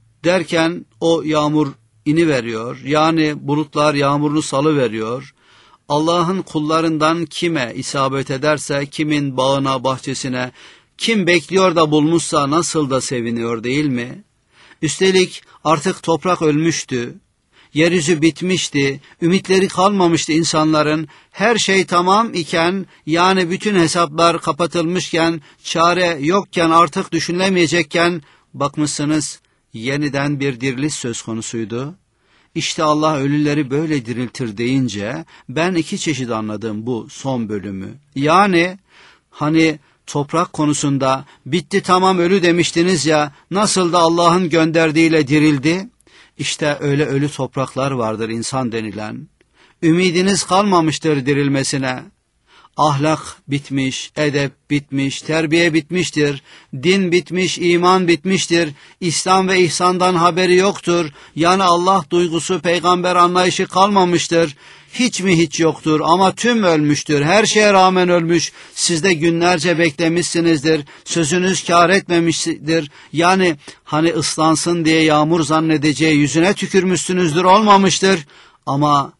Derken o yağmur iniveriyor. Yani bulutlar yağmurunu salıveriyor. Allah'ın kullarından kime isabet ederse, kimin bağına, bahçesine, kim bekliyor da bulmuşsa nasıl da seviniyor değil mi? Üstelik artık toprak ölmüştü. Yeryüzü bitmişti, ümitleri kalmamıştı insanların. Her şey tamam iken, yani bütün hesaplar kapatılmışken, çare yokken, artık düşünülemeyecekken, bakmışsınız yeniden bir diriliş söz konusuydu. İşte Allah ölüleri böyle diriltir deyince, ben iki çeşit anladım bu son bölümü. Yani hani toprak konusunda bitti tamam ölü demiştiniz ya, nasıl da Allah'ın gönderdiğiyle dirildi? İşte öyle ölü topraklar vardır insan denilen. Ümidiniz kalmamıştır dirilmesine. Ahlak bitmiş, edep bitmiş, terbiye bitmiştir, din bitmiş, iman bitmiştir, İslam ve ihsandan haberi yoktur. Yani Allah duygusu, peygamber anlayışı kalmamıştır. Hiç mi hiç yoktur ama tüm ölmüştür, her şeye rağmen ölmüş. Siz de günlerce beklemişsinizdir, sözünüz kâr etmemiştir. Yani hani ıslansın diye yağmur zannedeceği yüzüne tükürmüşsünüzdür, olmamıştır. Ama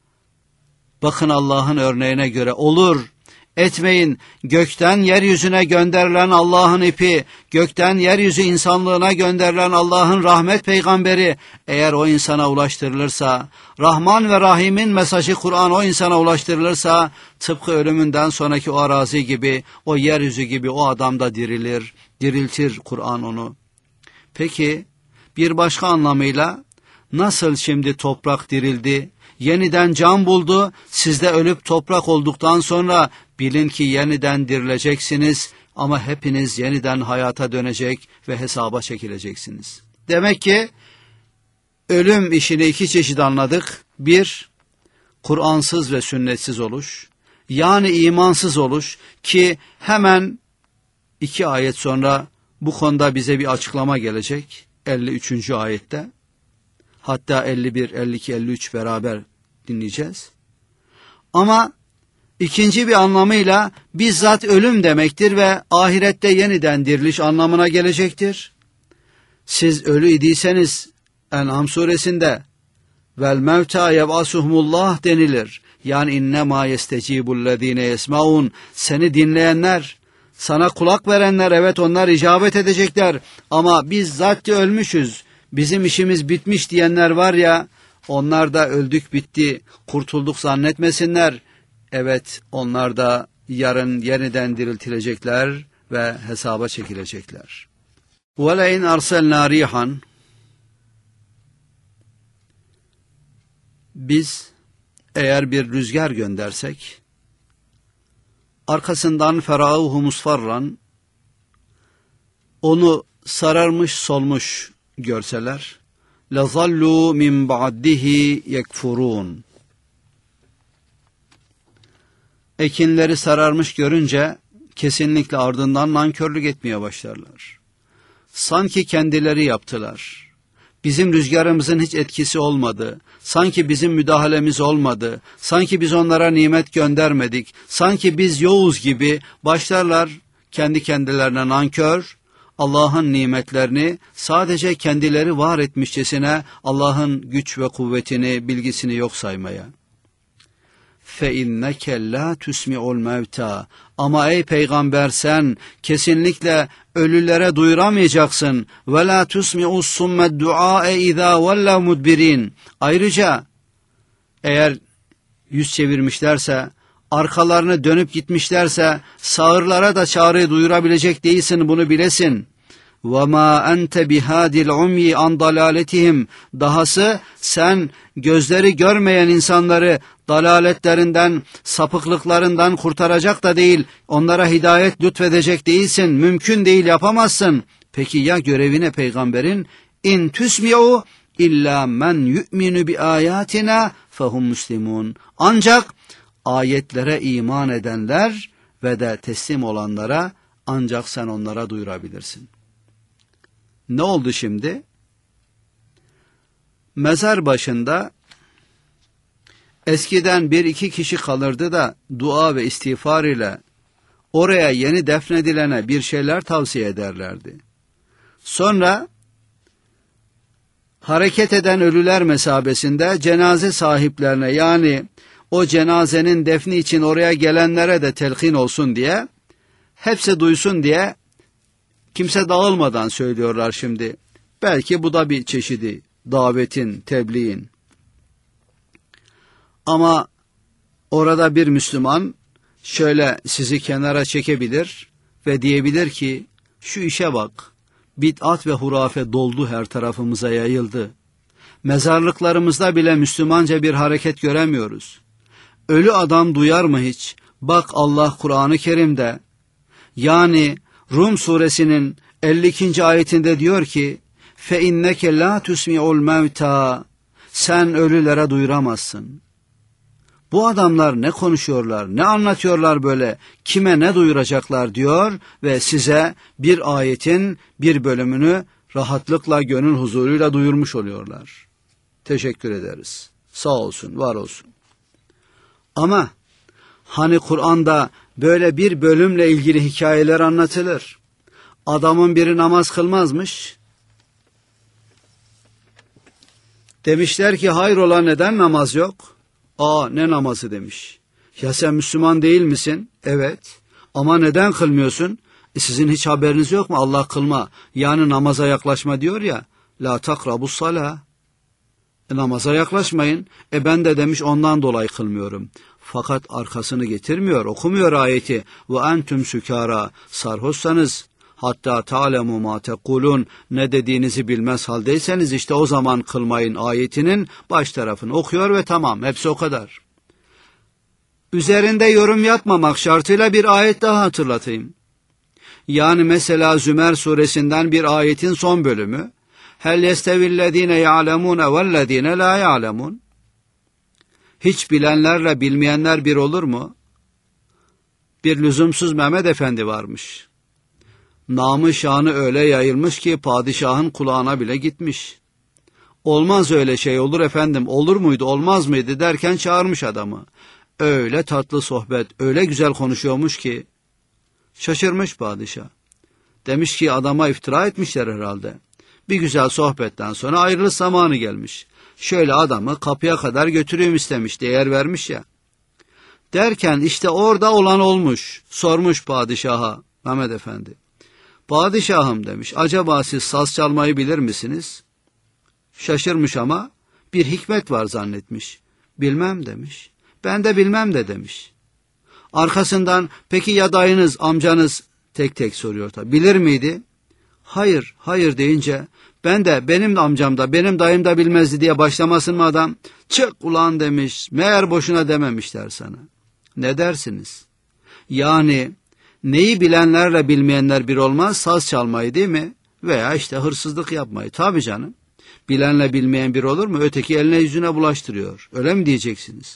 bakın Allah'ın örneğine göre olur. Etmeyin, gökten yeryüzüne gönderilen Allah'ın ipi, gökten yeryüzü insanlığına gönderilen Allah'ın rahmet peygamberi, eğer o insana ulaştırılırsa, Rahman ve Rahim'in mesajı Kur'an o insana ulaştırılırsa, tıpkı ölümünden sonraki o arazi gibi, o yeryüzü gibi o adam da dirilir, diriltir Kur'an onu. Peki, bir başka anlamıyla, nasıl şimdi toprak dirildi, yeniden can buldu, siz de ölüp toprak olduktan sonra bilin ki yeniden dirileceksiniz ama hepiniz yeniden hayata dönecek ve hesaba çekileceksiniz. Demek ki ölüm işini iki çeşit anladık. Bir, Kur'ansız ve sünnetsiz oluş, yani imansız oluş ki hemen iki ayet sonra bu konuda bize bir açıklama gelecek. elli üçüncü ayette. Hatta elli bir, elli iki, elli üç beraber dinleyeceğiz. Ama ikinci bir anlamıyla bizzat ölüm demektir ve ahirette yeniden diriliş anlamına gelecektir. Siz ölü idiyseniz En'am suresinde vel mevta yeb'asuhumullah denilir. Yani innema yestecibullezine yesmaun, seni dinleyenler, sana kulak verenler, evet onlar icabet edecekler ama biz zaten ölmüşüz, bizim işimiz bitmiş diyenler var ya, onlar da öldük bitti, kurtulduk zannetmesinler. Evet, onlar da yarın yeniden diriltilecekler ve hesaba çekilecekler. وَلَاِنْ أَرْسَلْنَا رِيحًا, biz eğer bir rüzgar göndersek, arkasından فَرَاُهُ مُصْفَرًّا, onu sararmış solmuş görseler, لَظَلُّوا مِنْ بَعْدِهِ يَكْفُرُونَ, ekinleri sararmış görünce kesinlikle ardından nankörlük etmeye başlarlar. Sanki kendileri yaptılar. Bizim rüzgarımızın hiç etkisi olmadı. Sanki bizim müdahalemiz olmadı. Sanki biz onlara nimet göndermedik. Sanki biz yoğuz gibi başlarlar kendi kendilerine nankör, Allah'ın nimetlerini sadece kendileri var etmişçesine Allah'ın güç ve kuvvetini, bilgisini yok saymaya. فَاِنَّكَ لَا تُسْمِعُ الْمَوْتَى, ama ey peygamber sen kesinlikle ölülere duyuramayacaksın. وَلَا تُسْمِعُ السُّمَّ الدُّعَاءَ اِذَا وَلَّوْ مُدْبِرِينَ, ayrıca eğer yüz çevirmişlerse, arkalarını dönüp gitmişlerse, sağırlara da çağrı duyurabilecek değilsin, bunu bilesin. وَمَا أَنْتَ بِهَادِ الْعُمْيِ عَنْ ضَلَالَتِهِمْ, dahası sen gözleri görmeyen insanları dalaletlerinden, sapıklıklarından kurtaracak da değil, onlara hidayet lütfedecek değilsin, mümkün değil, yapamazsın. Peki ya görevine peygamberin? اِنْ تُسْمِعُوا اِلَّا مَنْ يُؤْمِنُ بِآيَاتِنَا فَهُمْ مُسْلِمُونَ, ancak ayetlere iman edenler ve de teslim olanlara ancak sen onlara duyurabilirsin. Ne oldu şimdi? Mezar başında Eskiden bir iki kişi kalırdı da dua ve istiğfar ile oraya yeni defnedilene bir şeyler tavsiye ederlerdi. Sonra hareket eden ölüler mesabesinde cenaze sahiplerine, yani o cenazenin defni için oraya gelenlere de telkin olsun diye, hepsi duysun diye kimse dağılmadan söylüyorlar şimdi. Belki bu da bir çeşidi davetin, tebliğin. Ama orada bir Müslüman şöyle sizi kenara çekebilir ve diyebilir ki, şu işe bak, bid'at ve hurafe doldu, her tarafımıza yayıldı. Mezarlıklarımızda bile Müslümanca bir hareket göremiyoruz. Ölü adam duyar mı hiç? Bak, Allah Kur'an-ı Kerim'de, yani Rum suresinin elli ikinci ayetinde diyor ki, فَاِنَّكَ لَا تُسْمِعُ الْمَوْتَى, sen ölülere duyuramazsın. Bu adamlar ne konuşuyorlar, ne anlatıyorlar böyle, kime ne duyuracaklar diyor ve size bir ayetin bir bölümünü rahatlıkla, gönül huzuruyla duyurmuş oluyorlar. Teşekkür ederiz. Sağ olsun, var olsun. Ama hani Kur'an'da böyle bir bölümle ilgili hikayeler anlatılır. Adamın biri namaz kılmazmış. Demişler ki, hayrola, neden namaz yok? Aa, ne namazı demiş. Ya sen Müslüman değil misin? Evet. Ama neden kılmıyorsun? E sizin hiç haberiniz yok mu? Allah kılma, yani namaza yaklaşma diyor ya. La takrabus salah. E, namaza yaklaşmayın. E ben de demiş ondan dolayı kılmıyorum. Fakat arkasını getirmiyor, okumuyor ayeti. Ve entüm sükara, sarhoşsanız, hatta ta'lemu ma tekulun, ne dediğinizi bilmez haldeyseniz işte o zaman kılmayın ayetinin baş tarafını okuyor ve tamam, hepsi o kadar. Üzerinde yorum yapmamak şartıyla bir ayet daha hatırlatayım. Yani mesela Zümer suresinden bir ayetin son bölümü, hel yestevillezine ya'lemune vellezine la ya'lemun, hiç bilenlerle bilmeyenler bir olur mu? Bir lüzumsuz Mehmet Efendi varmış. Namı şanı öyle yayılmış ki padişahın kulağına bile gitmiş. Olmaz öyle şey, olur efendim, olur muydu, olmaz mıydı derken çağırmış adamı. Öyle tatlı sohbet, öyle güzel konuşuyormuş ki şaşırmış padişah. Demiş ki, adama iftira etmişler herhalde. Bir güzel sohbetten sonra ayrılış zamanı gelmiş. Şöyle adamı kapıya kadar götüreyim istemiş, değer vermiş ya. Derken işte orada olan olmuş. Sormuş padişaha Mehmet Efendi. Padişahım demiş, acaba siz saz çalmayı bilir misiniz? Şaşırmış ama bir hikmet var zannetmiş. Bilmem demiş. Ben de bilmem de demiş. Arkasından peki ya dayınız, amcanız, tek tek soruyor tabi. Bilir miydi? Hayır, hayır deyince ben de, benim de amcam da, benim dayım da bilmezdi diye başlamasın mı adam? Çık ulan demiş, meğer boşuna dememişler sana. Ne dersiniz? Yani neyi bilenlerle bilmeyenler bir olmaz, saz çalmayı değil mi? Veya işte hırsızlık yapmayı. Tabii canım. Bilenle bilmeyen bir olur mu? Öteki eline yüzüne bulaştırıyor. Öyle mi diyeceksiniz?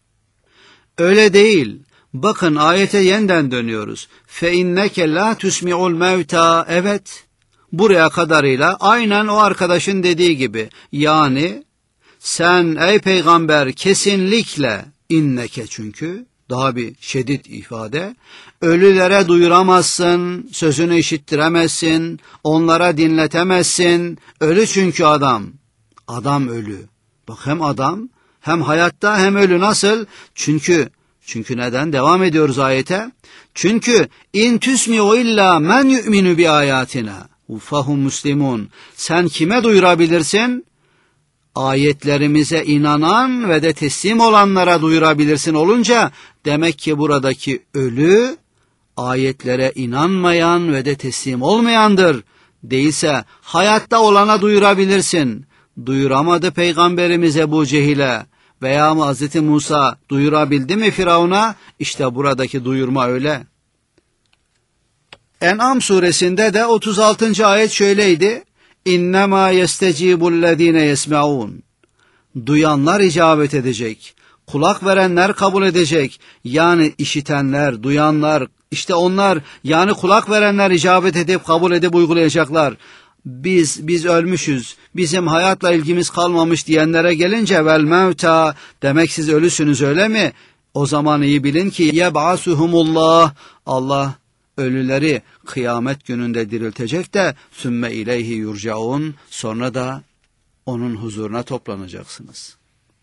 Öyle değil. Bakın ayete yeniden dönüyoruz. فَاِنَّكَ لَا تُسْمِعُ الْمَوْتَى. Evet. Buraya kadarıyla aynen o arkadaşın dediği gibi. Yani sen ey peygamber kesinlikle, inneke çünkü daha bir şiddet ifade, ölülere duyuramazsın, sözünü işittiremezsin, onlara dinletemezsin. Ölü çünkü adam. Adam ölü. Bak, hem adam hem hayatta hem ölü. Nasıl? Çünkü çünkü neden? Devam ediyoruz ayete. Çünkü in tüsmi'u illa men yu'minu bi ayatina fahum muslimun. Sen kime duyurabilirsin? Ayetlerimize inanan ve de teslim olanlara duyurabilirsin olunca, demek ki buradaki ölü ayetlere inanmayan ve de teslim olmayandır. Değilse hayatta olana duyurabilirsin. Duyuramadı Peygamberimiz Ebu Cehil'e veya Hazreti Musa duyurabildi mi Firavun'a? İşte buradaki duyurma öyle. En'am suresinde de otuz altıncı ayet şöyleydi. İnnemâ yestecîbullezîne yesmeûn. Duyanlar icabet edecek. Kulak verenler kabul edecek. Yani işitenler, duyanlar, işte onlar, yani kulak verenler icabet edip kabul edip uygulayacaklar. biz biz ölmüşüz, bizim hayatla ilgimiz kalmamış diyenlere gelince vel mevta, demek siz ölüsünüz öyle mi? O zaman iyi bilin ki yeb'asuhumullah, Allah ölüleri kıyamet gününde diriltecek de sümme ileyhi yurcaun, sonra da onun huzuruna toplanacaksınız.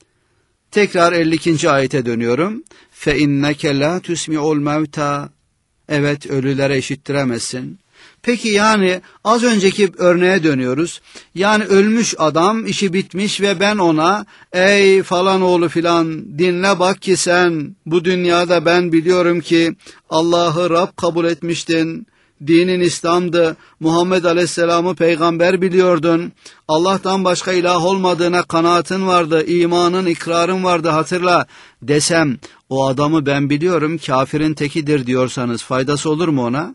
Tekrar elli ikinci ayete dönüyorum. Fe inneke la tusmi'ul mevta. Evet, ölülere işittiremezsin. Peki yani az önceki örneğe dönüyoruz. Yani ölmüş adam, işi bitmiş ve ben ona ey falan oğlu filan dinle bak ki sen bu dünyada ben biliyorum ki Allah'ı Rab kabul etmiştin. Dinin İslam'dı. Muhammed Aleyhisselam'ı peygamber biliyordun. Allah'tan başka ilah olmadığına kanaatin vardı. İmanın, ikrarın vardı, hatırla desem, o adamı ben biliyorum kafirin tekidir diyorsanız faydası olur mu ona?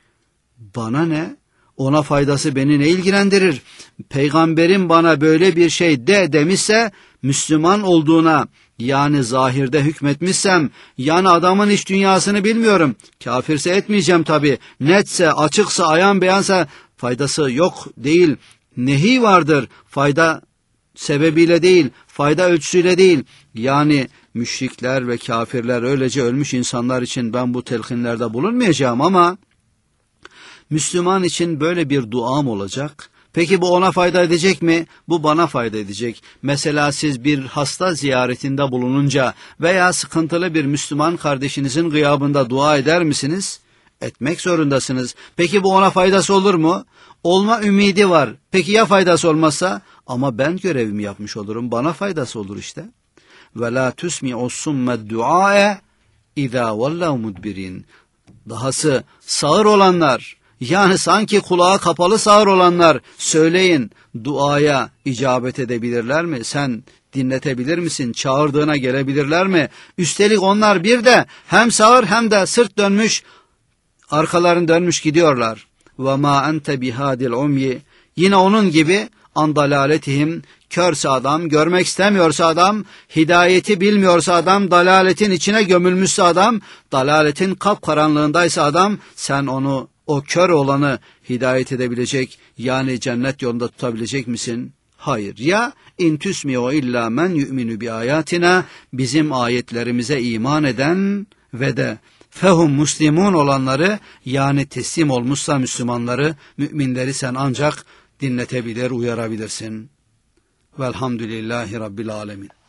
Bana ne? Ona faydası beni ne ilgilendirir? Peygamberim bana böyle bir şey de demişse, Müslüman olduğuna yani zahirde hükmetmişsem, yani adamın iç dünyasını bilmiyorum. Kafirse etmeyeceğim tabii. Netse, açıksa, ayan beyansa faydası yok değil. Nehi vardır. Fayda sebebiyle değil, fayda ölçüsüyle değil. Yani müşrikler ve kafirler, öylece ölmüş insanlar için ben bu telkinlerde bulunmayacağım ama Müslüman için böyle bir duam olacak. Peki bu ona fayda edecek mi? Bu bana fayda edecek. Mesela siz bir hasta ziyaretinde bulununca veya sıkıntılı bir Müslüman kardeşinizin gıyabında dua eder misiniz? Etmek zorundasınız. Peki bu ona faydası olur mu? Olma ümidi var. Peki ya faydası olmazsa? Ama ben görevimi yapmış olurum. Bana faydası olur işte. Ve la tusmi'us summed duae iza vallav mudbirin. Dahası sağır olanlar, yani sanki kulağı kapalı sağır olanlar, söyleyin, duaya icabet edebilirler mi? Sen dinletebilir misin? Çağırdığına gelebilirler mi? Üstelik onlar bir de hem sağır hem de sırt dönmüş, arkalarını dönmüş gidiyorlar. وَمَا أَنْتَ بِهَادِ الْعُمْيِ. Yine onun gibi andalaletihim, körse adam, görmek istemiyorsa adam, hidayeti bilmiyorsa adam, dalaletin içine gömülmüşse adam, dalaletin kapkaranlığındaysa adam, sen onu, o kör olanı hidayet edebilecek, yani cennet yolunda tutabilecek misin? Hayır. Ya in tusmi'u illa men yu'minu bi ayatina, bizim ayetlerimize iman eden ve de fehum muslimun olanları, yani teslim olmuşsa Müslümanları, müminleri sen ancak dinletebilir, uyarabilirsin. Velhamdülillahi Rabbil alemin.